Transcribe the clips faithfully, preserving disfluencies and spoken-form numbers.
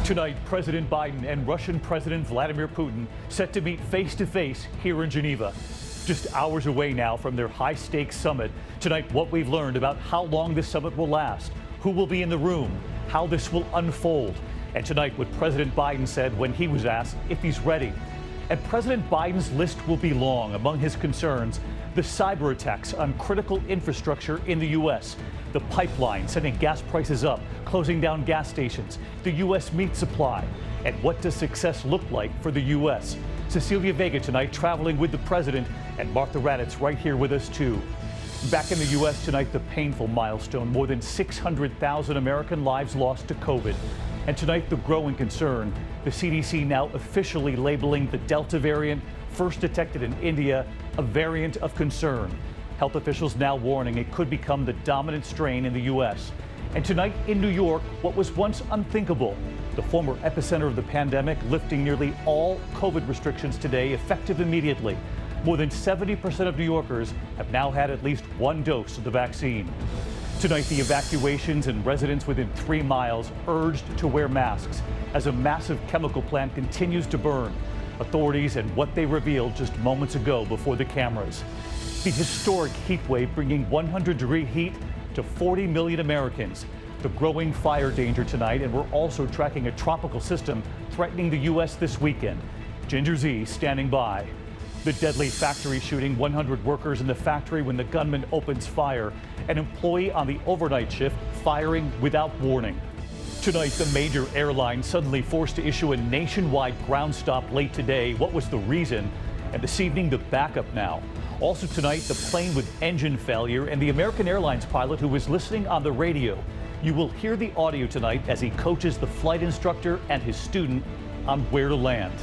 Tonight, President Biden and Russian President Vladimir Putin set to meet face-to-face here in Geneva. Just hours away now from their high-stakes summit. Tonight, what we've learned about how long this summit will last, who will be in the room, how this will unfold. And tonight, what President Biden said when he was asked if he's ready. And President Biden's list will be long. Among his concerns, the cyber attacks on critical infrastructure in the U S, the pipeline sending gas prices up, closing down gas stations, the U S meat supply, and what does success look like for the U S? Cecilia Vega tonight traveling with the president, and Martha Raddatz right here with us too. Back in the U S tonight, the painful milestone, more than six hundred thousand American lives lost to COVID. And tonight, the growing concern, the C D C now officially labeling the Delta variant, first detected in India, a variant of concern. Health officials now warning it could become the dominant strain in the U S. And tonight in New York, what was once unthinkable, the former epicenter of the pandemic lifting nearly all COVID restrictions today, effective immediately. More than seventy percent of New Yorkers have now had at least one dose of the vaccine. Tonight, the evacuations and residents within three miles urged to wear masks as a massive chemical plant continues to burn. Authorities and what they revealed just moments ago before the cameras. The historic heat wave bringing one hundred degree heat to forty million Americans. The growing fire danger tonight, and we're also tracking a tropical system threatening the U S this weekend. Ginger Z standing by. The deadly factory shooting, one hundred workers in the factory when the gunman opens fire. An employee on the overnight shift firing without warning. Tonight, the major airline suddenly forced to issue a nationwide ground stop late today. What was the reason? And this evening, the backup now. Also tonight, the plane with engine failure and the American Airlines pilot who was listening on the radio. You will hear the audio tonight as he coaches the flight instructor and his student on where to land.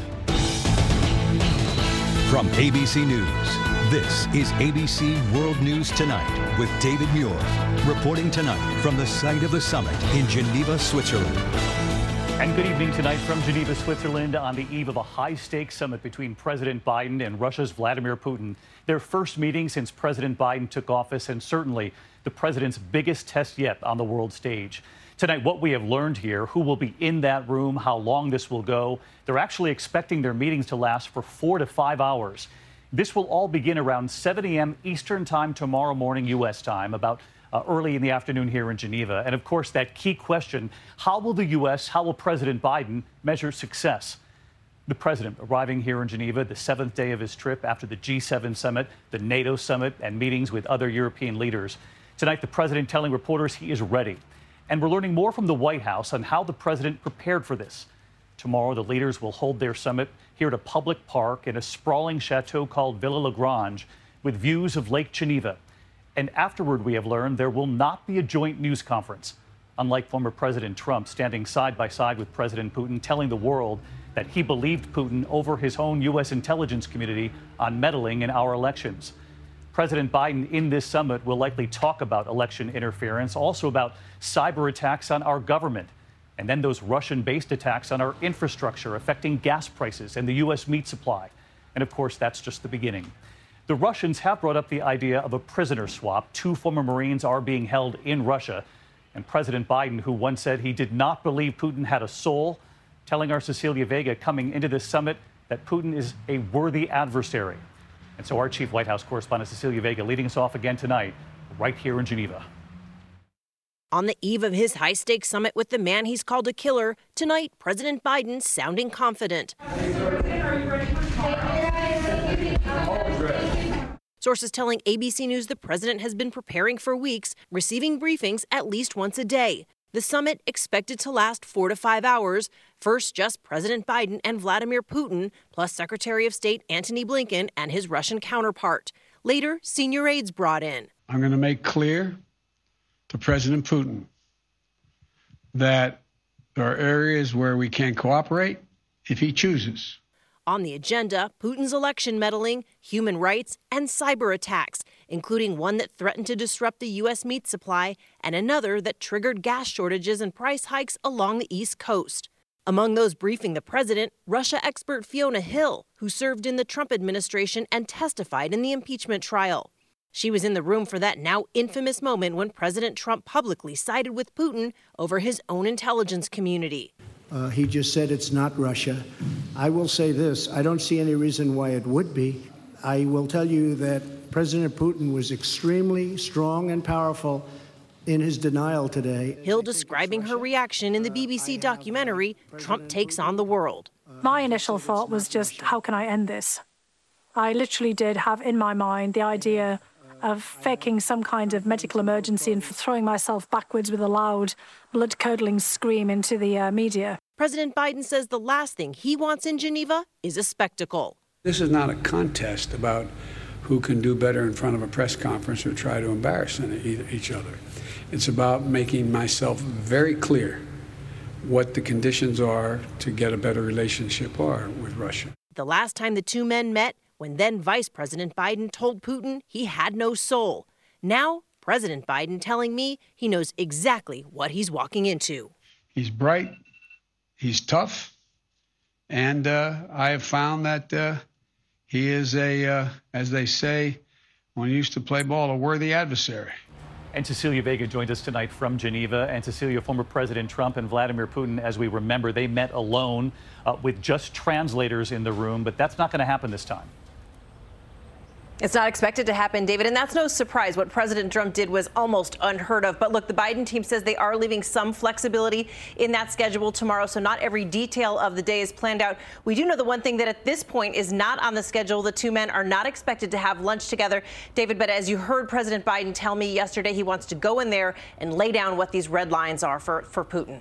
From A B C News, this is A B C World News Tonight with David Muir, reporting tonight from the site of the summit in Geneva, Switzerland. And good evening tonight from Geneva, Switzerland, on the eve of a high-stakes summit between President Biden and Russia's Vladimir Putin. Their first meeting since President Biden took office, and certainly the president's biggest test yet on the world stage. Tonight, what we have learned here, who will be in that room, how long this will go. They're actually expecting their meetings to last for four to five hours. This will all begin around seven a m Eastern time tomorrow morning, U S time, about uh, early in the afternoon here in Geneva. And of course, that key question, how will the U S, how will President Biden measure success? The president arriving here in Geneva, the seventh day of his trip after the G seven summit, the NATO summit, and meetings with other European leaders. Tonight, the president telling reporters he is ready. And we're learning more from the White House on how the president prepared for this. Tomorrow, the leaders will hold their summit here at a public park in a sprawling chateau called Villa Lagrange with views of Lake Geneva. And afterward, we have learned there will not be a joint news conference. Unlike former President Trump standing side by side with President Putin, telling the world that he believed Putin over his own U S intelligence community on meddling in our elections. President Biden in this summit will likely talk about election interference, also about cyber attacks on our government, and then those Russian-based attacks on our infrastructure affecting gas prices and the U S meat supply. And of course, that's just the beginning. The Russians have brought up the idea of a prisoner swap. Two former Marines are being held in Russia. And President Biden, who once said he did not believe Putin had a soul, telling our Cecilia Vega coming into this summit that Putin is a worthy adversary. And so our chief White House correspondent, Cecilia Vega, leading us off again tonight, right here in Geneva. On the eve of his high-stakes summit with the man he's called a killer, tonight, President Biden sounding confident. Sources telling A B C News the president has been preparing for weeks, receiving briefings at least once a day. The summit expected to last four to five hours. First, just President Biden and Vladimir Putin, plus Secretary of State Antony Blinken and his Russian counterpart. Later, senior aides brought in. I'm going to make clear to President Putin that there are areas where we can cooperate if he chooses. On the agenda, Putin's election meddling, human rights, and cyber attacks, including one that threatened to disrupt the U S meat supply and another that triggered gas shortages and price hikes along the East Coast. Among those briefing the president, Russia expert Fiona Hill, who served in the Trump administration and testified in the impeachment trial. She was in the room for that now infamous moment when President Trump publicly sided with Putin over his own intelligence community. Uh, he just said it's not Russia. I will say this, I don't see any reason why it would be. I will tell you that President Putin was extremely strong and powerful in his denial today. Hill describing her reaction in the B B C documentary, Trump Takes on the World. My initial thought was just, how can I end this? I literally did have in my mind the idea of faking some kind of medical emergency and throwing myself backwards with a loud, blood-curdling scream into the uh, media. President Biden says the last thing he wants in Geneva is a spectacle. This is not a contest about who can do better in front of a press conference or try to embarrass each other. It's about making myself very clear what the conditions are to get a better relationship are with Russia. The last time the two men met, when then Vice President Biden told Putin he had no soul. Now, President Biden telling me he knows exactly what he's walking into. He's bright, he's tough, and uh, I have found that uh, he is a, uh, as they say, when he used to play ball, a worthy adversary. And Cecilia Vega joined us tonight from Geneva. And Cecilia, former President Trump and Vladimir Putin, as we remember, they met alone uh, with just translators in the room. But that's not going to happen this time. It's not expected to happen, David, and that's no surprise. What President Trump did was almost unheard of. But look, the Biden team says they are leaving some flexibility in that schedule tomorrow, so not every detail of the day is planned out. We do know the one thing that at this point is not on the schedule. The two men are not expected to have lunch together, David, but as you heard President Biden tell me yesterday, he wants to go in there and lay down what these red lines are for, for Putin.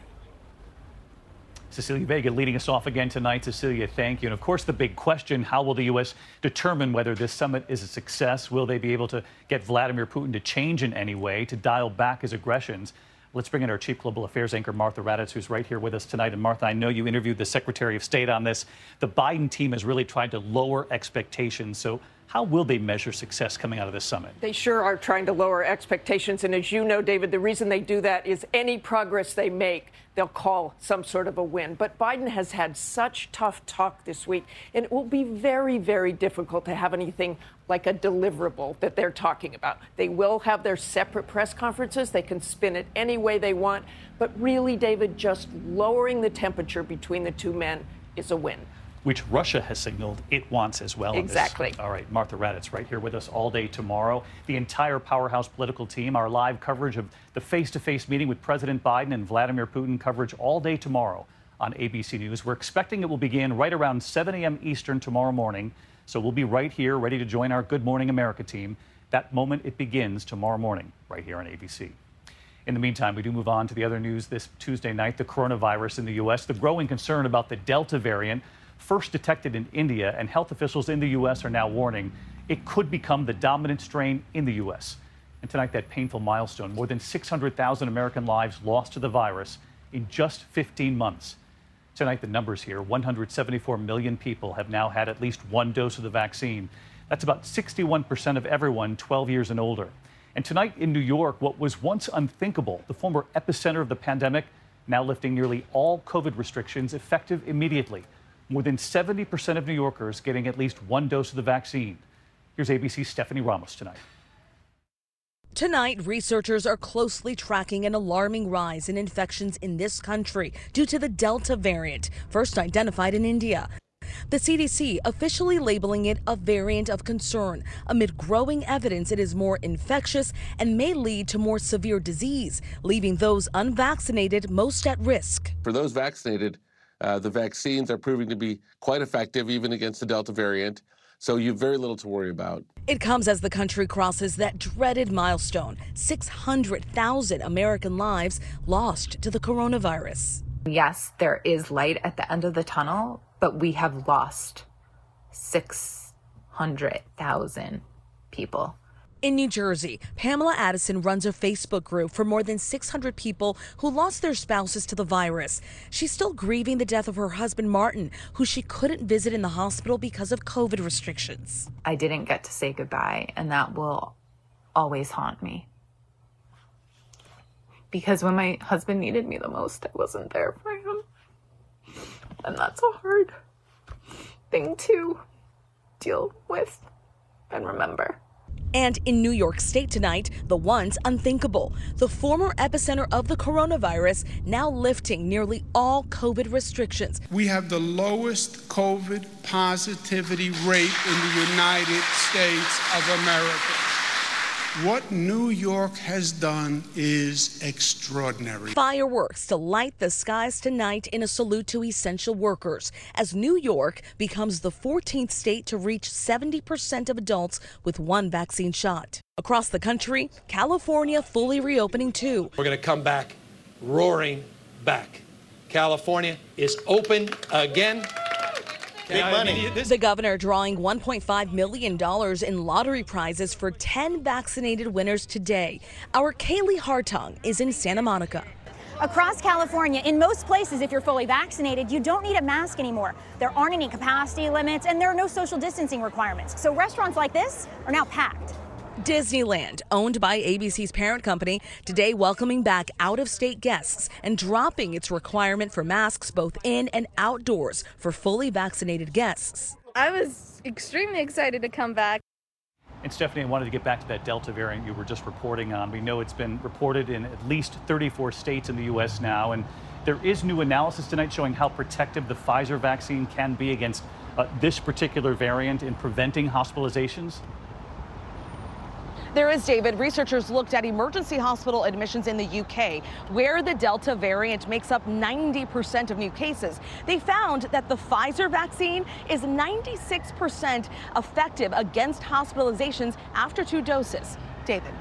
Cecilia Vega leading us off again tonight. Cecilia, thank you. And of course, the big question, how will the U S determine whether this summit is a success? Will they be able to get Vladimir Putin to change in any way, to dial back his aggressions? Let's bring in our Chief Global Affairs anchor, Martha Raddatz, who's right here with us tonight. And Martha, I know you interviewed the Secretary of State on this. The Biden team has really tried to lower expectations. So how will they measure success coming out of this summit? They sure are trying to lower expectations. And as you know, David, the reason they do that is any progress they make, they'll call some sort of a win. But Biden has had such tough talk this week, and it will be very, very difficult to have anything like a deliverable that they're talking about. They will have their separate press conferences. They can spin it any way they want. But really, David, just lowering the temperature between the two men is a win. Which Russia has signaled it wants as well. Exactly. All right, Martha Raddatz right here with us all day tomorrow. The entire Powerhouse political team, our live coverage of the face-to-face meeting with President Biden and Vladimir Putin, coverage all day tomorrow on A B C News. We're expecting it will begin right around seven a m Eastern tomorrow morning. So we'll be right here ready to join our Good Morning America team. That moment it begins tomorrow morning right here on A B C. In the meantime, we do move on to the other news this Tuesday night, the coronavirus in the U S, the growing concern about the Delta variant, first detected in India, and health officials in the U S are now warning it could become the dominant strain in the U S. And tonight, that painful milestone, more than six hundred thousand American lives lost to the virus in just fifteen months. Tonight, the numbers here, one hundred seventy-four million people have now had at least one dose of the vaccine. That's about sixty-one percent of everyone twelve years and older. And tonight in New York, what was once unthinkable, the former epicenter of the pandemic, now lifting nearly all COVID restrictions effective immediately. More than seventy percent of New Yorkers getting at least one dose of the vaccine. Here's A B C's Stephanie Ramos tonight. Tonight, researchers are closely tracking an alarming rise in infections in this country due to the Delta variant, first identified in India. The C D C officially labeling it a variant of concern amid growing evidence it is more infectious and may lead to more severe disease, leaving those unvaccinated most at risk. For those vaccinated, Uh, the vaccines are proving to be quite effective even against the Delta variant, so you have very little to worry about. It comes as the country crosses that dreaded milestone, six hundred thousand American lives lost to the coronavirus. Yes, there is light at the end of the tunnel, but we have lost six hundred thousand people. In New Jersey, Pamela Addison runs a Facebook group for more than six hundred people who lost their spouses to the virus. She's still grieving the death of her husband, Martin, who she couldn't visit in the hospital because of COVID restrictions. I didn't get to say goodbye, and that will always haunt me. Because when my husband needed me the most, I wasn't there for him. And that's a hard thing to deal with and remember. And in New York State tonight, the once unthinkable. The former epicenter of the coronavirus now lifting nearly all COVID restrictions. We have the lowest COVID positivity rate in the United States of America. What New York has done is extraordinary. Fireworks to light the skies tonight in a salute to essential workers as New York becomes the fourteenth state to reach seventy percent of adults with one vaccine shot. Across the country, California fully reopening too. We're going to come back roaring back. California is open again. Big money. The governor drawing one point five million dollars in lottery prizes for ten vaccinated winners today. Our Kaylee Hartung is in Santa Monica. Across California, in most places, if you're fully vaccinated, you don't need a mask anymore. There aren't any capacity limits and there are no social distancing requirements. So restaurants like this are now packed. Disneyland, owned by A B C's parent company, today welcoming back out-of-state guests and dropping its requirement for masks both in and outdoors for fully vaccinated guests. I was extremely excited to come back. And Stephanie, I wanted to get back to that Delta variant you were just reporting on. We know it's been reported in at least thirty-four states in the U S now, and there is new analysis tonight showing how protective the Pfizer vaccine can be against uh, this particular variant in preventing hospitalizations. There is, David. Researchers looked at emergency hospital admissions in the U K, where the Delta variant makes up ninety percent of new cases. They found that the Pfizer vaccine is ninety-six percent effective against hospitalizations after two doses. David.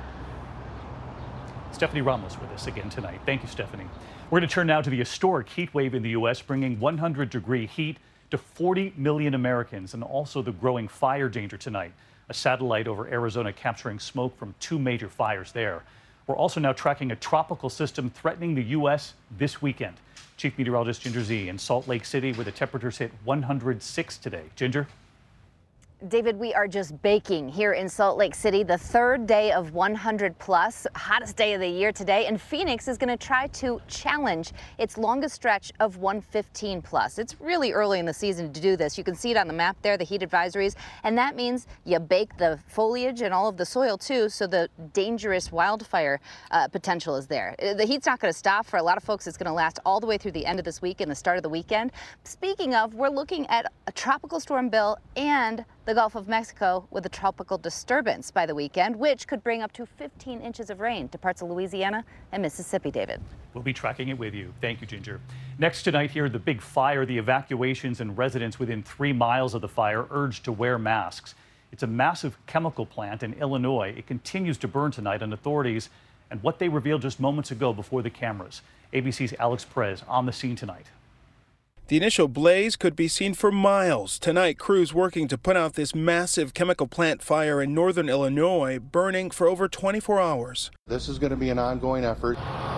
Stephanie Ramos with us again tonight. Thank you, Stephanie. We're going to turn now to the historic heat wave in the U S, bringing one hundred degree heat to forty million Americans, and also the growing fire danger tonight. A satellite over Arizona capturing smoke from two major fires there. We're also now tracking a tropical system threatening the U S this weekend. Chief Meteorologist Ginger Zee in Salt Lake City, where the temperatures hit one hundred six today. Ginger? David, we are just baking here in Salt Lake City, the third day of one hundred plus, hottest day of the year today, and Phoenix is going to try to challenge its longest stretch of one fifteen plus. It's really early in the season to do this. You can see it on the map there, the heat advisories, and that means you bake the foliage and all of the soil too, so the dangerous wildfire uh, potential is there. The heat's not going to stop. For a lot of folks, it's going to last all the way through the end of this week and the start of the weekend. Speaking of, we're looking at a tropical storm bill and the Gulf of Mexico with a tropical disturbance by the weekend, which could bring up to fifteen inches of rain to parts of Louisiana and Mississippi, David. We'll be tracking it with you. Thank you, Ginger. Next tonight here, the big fire, the evacuations and residents within three miles of the fire urged to wear masks. It's a massive chemical plant in Illinois. It continues to burn tonight, and authorities and what they revealed just moments ago before the cameras. A B C's Alex Perez on the scene tonight. The initial blaze could be seen for miles. Tonight, crews working to put out this massive chemical plant fire in northern Illinois, burning for over twenty-four hours. This is going to be an ongoing effort.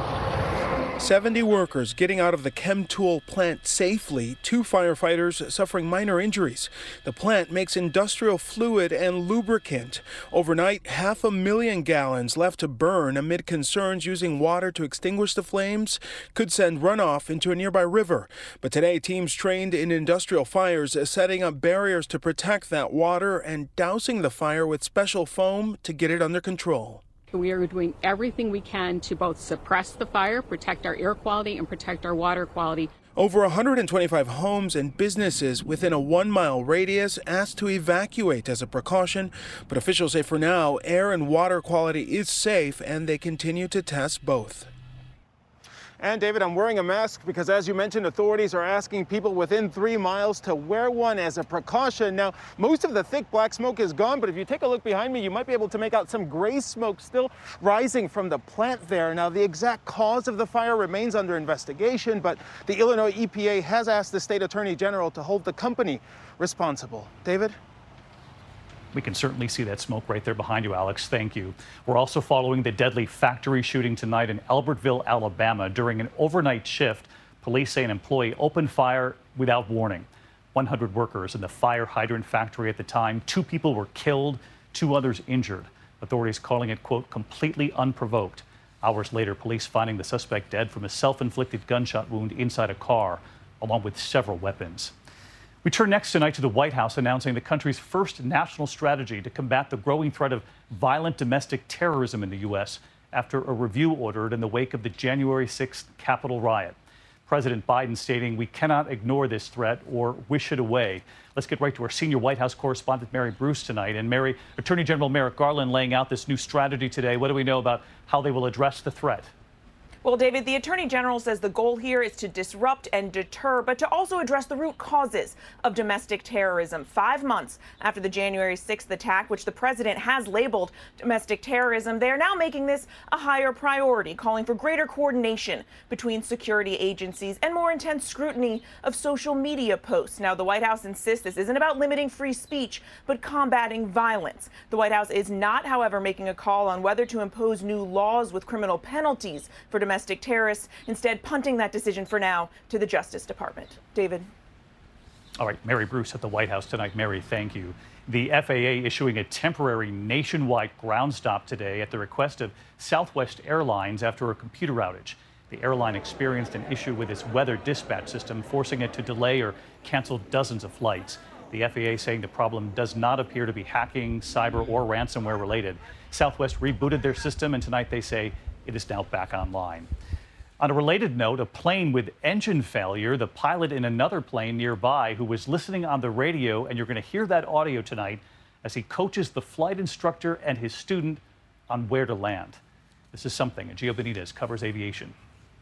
seventy workers getting out of the Chemtool plant safely, two firefighters suffering minor injuries. The plant makes industrial fluid and lubricant. Overnight, half a million gallons left to burn amid concerns using water to extinguish the flames could send runoff into a nearby river. But today, teams trained in industrial fires are setting up barriers to protect that water and dousing the fire with special foam to get it under control. We are doing everything we can to both suppress the fire, protect our air quality, and protect our water quality. Over one hundred twenty-five homes and businesses within a one-mile radius asked to evacuate as a precaution, but officials say for now, air and water quality is safe, and they continue to test both. And David, I'm wearing a mask because, as you mentioned, authorities are asking people within three miles to wear one as a precaution. Now, most of the thick black smoke is gone, but if you take a look behind me, you might be able to make out some gray smoke still rising from the plant there. Now, the exact cause of the fire remains under investigation, but the Illinois E P A has asked the state attorney general to hold the company responsible. David? We can certainly see that smoke right there behind you, Alex. Thank you. We're also following the deadly factory shooting tonight in Albertville, Alabama. During an overnight shift, police say an employee opened fire without warning. one hundred workers in the fire hydrant factory at the time. Two people were killed, two others injured. Authorities calling it, quote, completely unprovoked. Hours later, police finding the suspect dead from a self-inflicted gunshot wound inside a car, along with several weapons. We turn next tonight to the White House announcing the country's first national strategy to combat the growing threat of violent domestic terrorism in the U S after a review ordered in the wake of the January sixth Capitol riot. President Biden stating we cannot ignore this threat or wish it away. Let's get right to our senior White House correspondent, Mary Bruce, tonight. And Mary, Attorney General Merrick Garland laying out this new strategy today. What do we know about how they will address the threat? Well, David, the Attorney General says the goal here is to disrupt and deter, but to also address the root causes of domestic terrorism. Five months after the January sixth attack, which the president has labeled domestic terrorism, they are now making this a higher priority, calling for greater coordination between security agencies and more intense scrutiny of social media posts. Now, the White House insists this isn't about limiting free speech, but combating violence. The White House is not, however, making a call on whether to impose new laws with criminal penalties for domestic domestic terrorists, instead punting that decision for now to the Justice Department. David. All right, Mary Bruce at the White House tonight. Mary, thank you. The F A A issuing a temporary nationwide ground stop today at the request of Southwest Airlines after a computer outage. The airline experienced an issue with its weather dispatch system, forcing it to delay or cancel dozens of flights. The F A A saying the problem does not appear to be hacking, cyber, or ransomware related. Southwest rebooted their system, and tonight they say it is now back online. On a related note, a plane with engine failure, the pilot in another plane nearby who was listening on the radio, and you're going to hear that audio tonight as he coaches the flight instructor and his student on where to land. This is something. Gio Benitez covers aviation.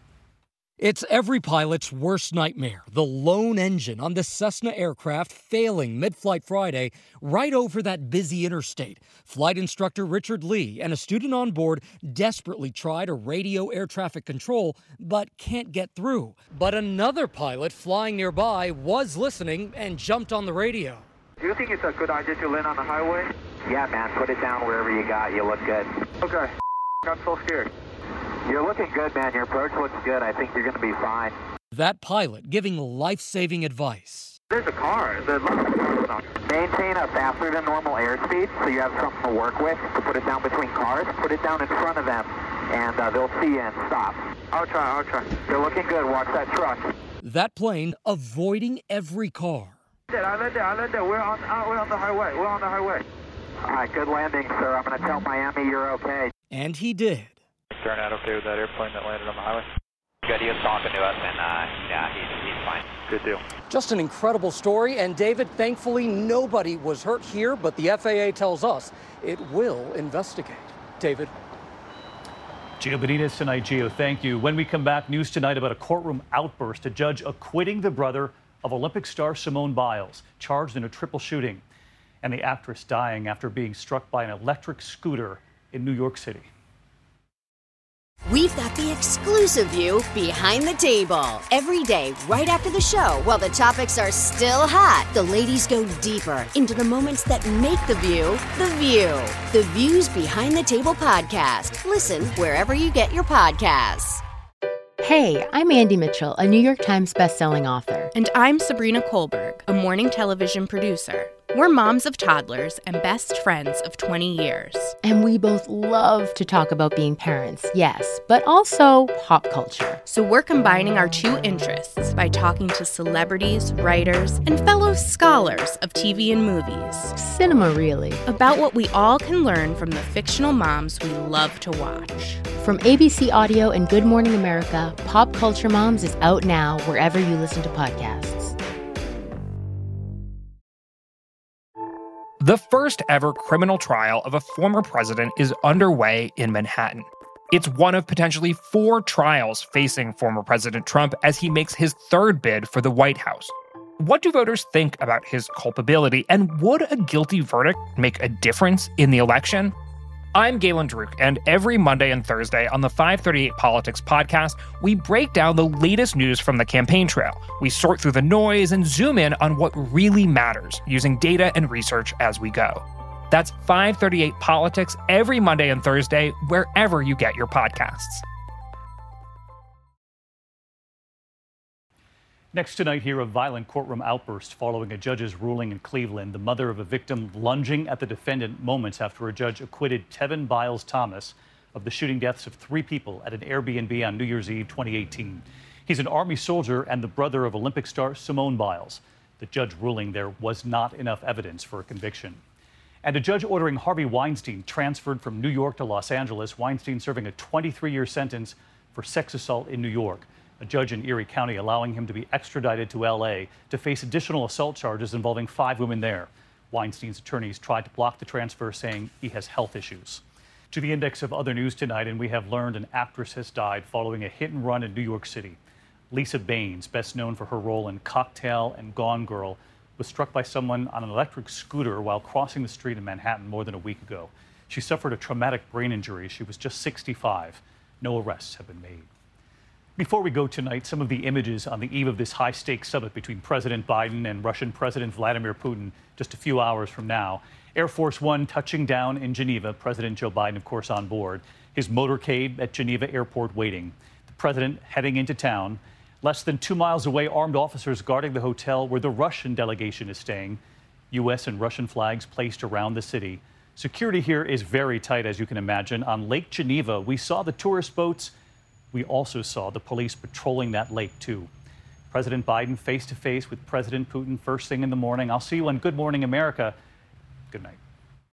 It's every pilot's worst nightmare, the lone engine on the Cessna aircraft failing mid-flight Friday right over that busy interstate. Flight instructor Richard Lee and a student on board desperately try to radio air traffic control, but can't get through. But another pilot flying nearby was listening and jumped on the radio. Do you think it's a good idea to land on the highway? Yeah, man, put it down wherever you got. You look good. Okay. I'm so scared. You're looking good, man. Your approach looks good. I think you're going to be fine. That pilot giving life-saving advice. There's a car. The Maintain a faster than normal airspeed so you have something to work with to put it down between cars. Put it down in front of them, and uh, they'll see you and stop. I'll try. I'll try. You're looking good. Watch that truck. That plane avoiding every car. I landed there. I landed there. We're on, uh, we're on the highway. We're on the highway. All right. Good landing, sir. I'm going to tell Miami you're okay. And he did. Turn out okay with that airplane that landed on the highway? Good, he was talking to us, and uh, yeah, he's, he's fine. Good deal. Just an incredible story, and David, thankfully nobody was hurt here, but the F A A tells us it will investigate. David. Gio Benitez tonight. Gio, thank you. When we come back, news tonight about a courtroom outburst, a judge acquitting the brother of Olympic star Simone Biles, charged in a triple shooting, and the actress dying after being struck by an electric scooter in New York City. We've got the exclusive view behind the table. Every day, right after the show, while the topics are still hot, the ladies go deeper into the moments that make the view the view. The Views Behind the Table podcast. Listen wherever you get your podcasts. Hey, I'm Andy Mitchell, a New York Times bestselling author. And I'm Sabrina Kohlberg, a morning television producer. We're moms of toddlers and best friends of twenty years. And we both love to talk about being parents, yes, but also pop culture. So we're combining our two interests by talking to celebrities, writers, and fellow scholars of T V and movies. Cinema, really. About what we all can learn from the fictional moms we love to watch. From A B C Audio and Good Morning America, Pop Culture Moms is out now wherever you listen to podcasts. The first ever criminal trial of a former president is underway in Manhattan. It's one of potentially four trials facing former President Trump as he makes his third bid for the White House. What do voters think about his culpability, and would a guilty verdict make a difference in the election? I'm Galen Druk, and every Monday and Thursday on the five thirty-eight Politics podcast, we break down the latest news from the campaign trail. We sort through the noise and zoom in on what really matters, using data and research as we go. That's five thirty-eight Politics every Monday and Thursday, wherever you get your podcasts. Next tonight, hear a violent courtroom outburst following a judge's ruling in Cleveland. The mother of a victim lunging at the defendant moments after a judge acquitted Tevin Biles Thomas of the shooting deaths of three people at an Airbnb on New Year's Eve twenty eighteen. He's an Army soldier and the brother of Olympic star Simone Biles. The judge ruling there was not enough evidence for a conviction. And a judge ordering Harvey Weinstein transferred from New York to Los Angeles. Weinstein serving a twenty-three year sentence for sex assault in New York. A judge in Erie County allowing him to be extradited to L A to face additional assault charges involving five women there. Weinstein's attorneys tried to block the transfer, saying he has health issues. To the index of other news tonight, and we have learned an actress has died following a hit and run in New York City. Lisa Baines, best known for her role in Cocktail and Gone Girl, was struck by someone on an electric scooter while crossing the street in Manhattan more than a week ago. She suffered a traumatic brain injury. She was just sixty-five. No arrests have been made. Before we go tonight, some of the images on the eve of this high-stakes summit between President Biden and Russian President Vladimir Putin just a few hours from now. Air Force One touching down in Geneva. President Joe Biden, of course, on board. His motorcade at Geneva Airport waiting. The president heading into town. Less than two miles away, armed officers guarding the hotel where the Russian delegation is staying. U S and Russian flags placed around the city. Security here is very tight, as you can imagine. On Lake Geneva, we saw the tourist boats. We also saw the police patrolling that lake, too. President Biden face-to-face with President Putin first thing in the morning. I'll see you on Good Morning America. Good night.